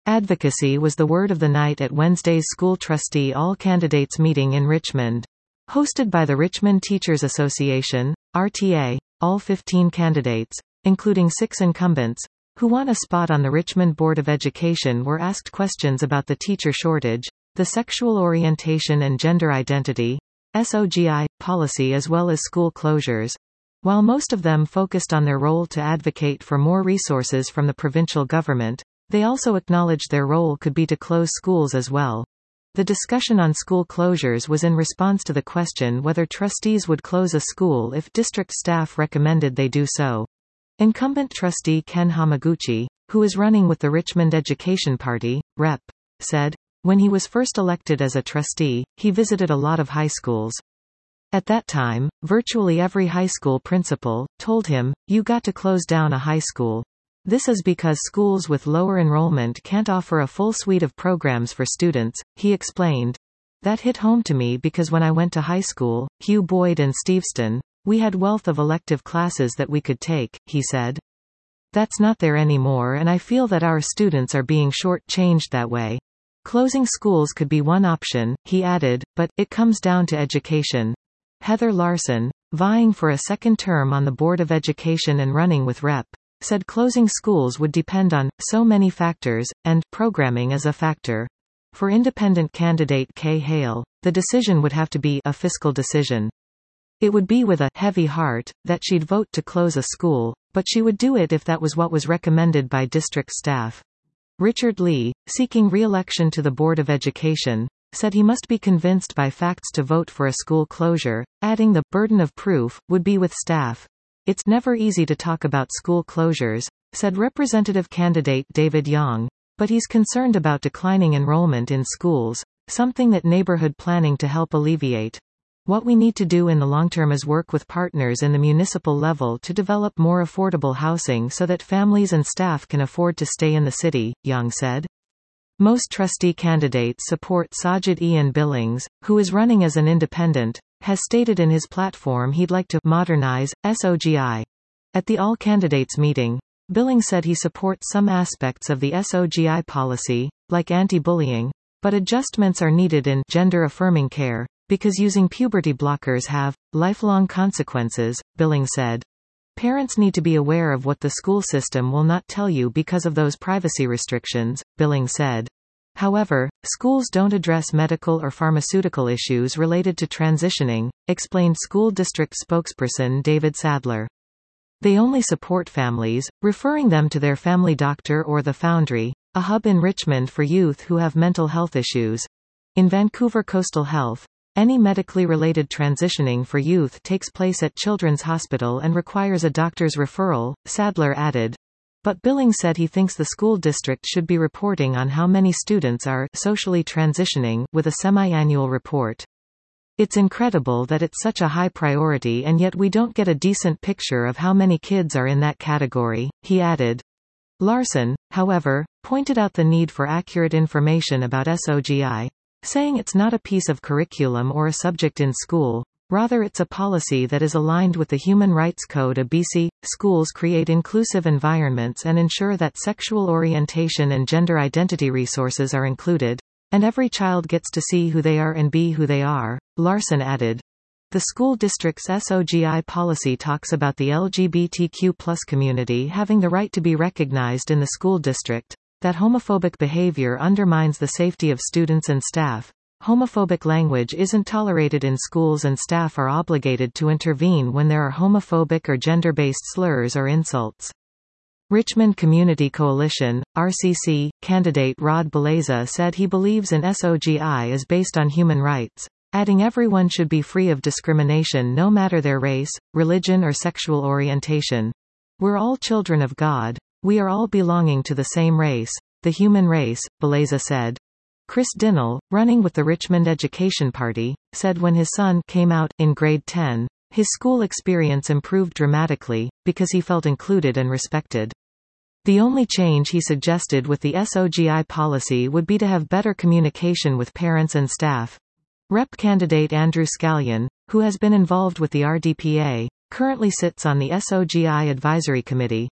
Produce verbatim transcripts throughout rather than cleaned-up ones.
Advocacy was the word of the night at Wednesday's school trustee all-candidates meeting in Richmond. Hosted by the Richmond Teachers Association, R T A, all fifteen candidates, including six incumbents, who won a spot on the Richmond Board of Education were asked questions about the teacher shortage, the sexual orientation and gender identity, S O G I, policy as well as school closures. While most of them focused on their role to advocate for more resources from the provincial government, they also acknowledged their role could be to close schools as well. The discussion on school closures was in response to the question whether trustees would close a school if district staff recommended they do so. Incumbent trustee Ken Hamaguchi, who is running with the Richmond Education Party, Rep, said, when he was first elected as a trustee, he visited a lot of high schools. At that time, virtually every high school principal told him, "You got to close down a high school. This is because schools with lower enrollment can't offer a full suite of programs for students," he explained. That hit home to me because when I went to high school, Hugh Boyd and Steveston, we had wealth of elective classes that we could take, he said. That's not there anymore, and I feel that our students are being short-changed that way. Closing schools could be one option, he added, but it comes down to education. Heather Larson, vying for a second term on the Board of Education and running with Rep, said closing schools would depend on so many factors, and programming is a factor. For independent candidate Kay Hale, the decision would have to be a fiscal decision. It would be with a heavy heart that she'd vote to close a school, but she would do it if that was what was recommended by district staff. Richard Lee, seeking re-election to the Board of Education, said he must be convinced by facts to vote for a school closure, adding the burden of proof would be with staff. It's never easy to talk about school closures, said Representative candidate David Young, but he's concerned about declining enrollment in schools, something that neighborhood planning to help alleviate. What we need to do in the long term is work with partners in the municipal level to develop more affordable housing so that families and staff can afford to stay in the city, Young said. Most trustee candidates support Sajid Ian Billings, who is running as an independent, has stated in his platform he'd like to modernize S O G I. At the all-candidates meeting, Billings said he supports some aspects of the S O G I policy, like anti-bullying, but adjustments are needed in gender-affirming care, because using puberty blockers have lifelong consequences, Billings said. Parents need to be aware of what the school system will not tell you because of those privacy restrictions, Billings said. However, schools don't address medical or pharmaceutical issues related to transitioning, explained school district spokesperson David Sadler. They only support families, referring them to their family doctor or the Foundry, a hub in Richmond for youth who have mental health issues. In Vancouver Coastal Health, any medically related transitioning for youth takes place at Children's Hospital and requires a doctor's referral, Sadler added. But Billings said he thinks the school district should be reporting on how many students are socially transitioning with a semi-annual report. It's incredible that it's such a high priority and yet we don't get a decent picture of how many kids are in that category, he added. Larson, however, pointed out the need for accurate information about S O G I, saying it's not a piece of curriculum or a subject in school, rather it's a policy that is aligned with the Human Rights Code of B C. Schools create inclusive environments and ensure that sexual orientation and gender identity resources are included, and every child gets to see who they are and be who they are, Larson added. The school district's S O G I policy talks about the L G B T Q plus community having the right to be recognized in the school district, that homophobic behavior undermines the safety of students and staff. Homophobic language isn't tolerated in schools and staff are obligated to intervene when there are homophobic or gender-based slurs or insults. Richmond Community Coalition, R C C, candidate Rod Beleza said he believes in S O G I is based on human rights, adding everyone should be free of discrimination no matter their race, religion or sexual orientation. We're all children of God. We are all belonging to the same race, the human race, Beleza said. Chris Dinnell, running with the Richmond Education Party, said when his son came out in grade ten, his school experience improved dramatically, because he felt included and respected. The only change he suggested with the S O G I policy would be to have better communication with parents and staff. Rep candidate Andrew Scallion, who has been involved with the R D P A, currently sits on the S O G I Advisory Committee.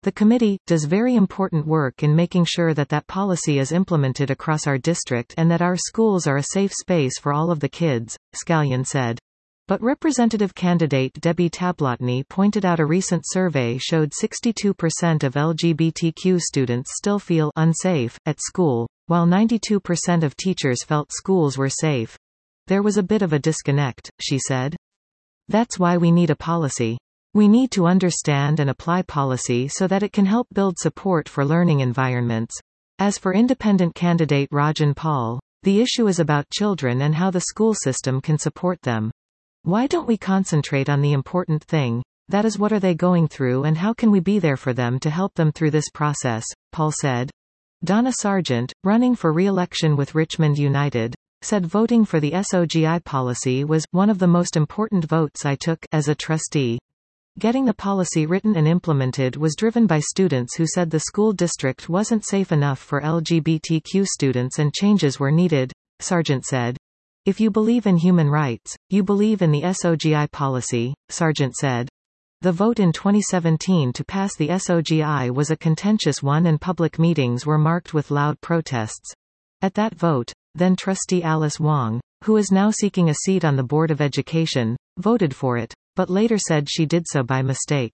The committee does very important work in making sure that that policy is implemented across our district and that our schools are a safe space for all of the kids, Skallion said. But representative candidate Debbie Tablotny pointed out a recent survey showed sixty-two percent of L G B T Q students still feel unsafe at school, while ninety-two percent of teachers felt schools were safe. There was a bit of a disconnect, she said. That's why we need a policy. We need to understand and apply policy so that it can help build support for learning environments. As for independent candidate Rajan Paul, the issue is about children and how the school system can support them. Why don't we concentrate on the important thing? That is, what are they going through and how can we be there for them to help them through this process, Paul said. Donna Sargent, running for re-election with Richmond United, said voting for the S O G I policy was one of the most important votes I took as a trustee. Getting the policy written and implemented was driven by students who said the school district wasn't safe enough for L G B T Q students and changes were needed, Sargent said. If you believe in human rights, you believe in the S O G I policy, Sargent said. The vote in twenty seventeen to pass the S O G I was a contentious one and public meetings were marked with loud protests. At that vote, then trustee Alice Wong, who is now seeking a seat on the Board of Education, voted for it, but later said she did so by mistake.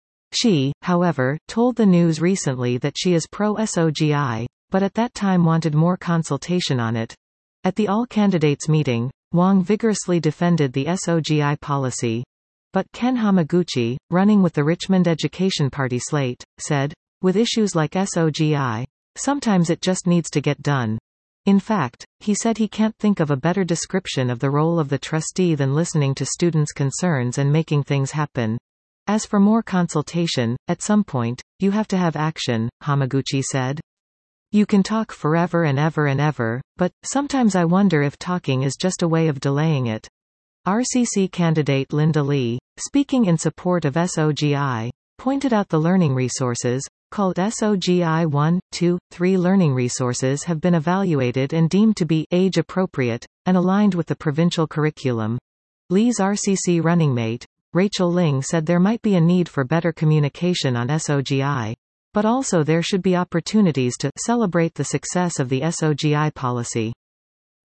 She, however, told the news recently that she is pro-S O G I, but at that time wanted more consultation on it. At the all-candidates meeting, Wong vigorously defended the S O G I policy. But Ken Hamaguchi, running with the Richmond Education Party slate, said, with issues like S O G I, sometimes it just needs to get done. In fact, he said he can't think of a better description of the role of the trustee than listening to students' concerns and making things happen. As for more consultation, at some point, you have to have action, Hamaguchi said. You can talk forever and ever and ever, but sometimes I wonder if talking is just a way of delaying it. R C C candidate Linda Lee, speaking in support of S O G I, pointed out the learning resources, called S O G I one, two, three learning resources have been evaluated and deemed to be age-appropriate, and aligned with the provincial curriculum. Lee's R C C running mate, Rachel Ling, said there might be a need for better communication on S O G I. But also there should be opportunities to celebrate the success of the S O G I policy.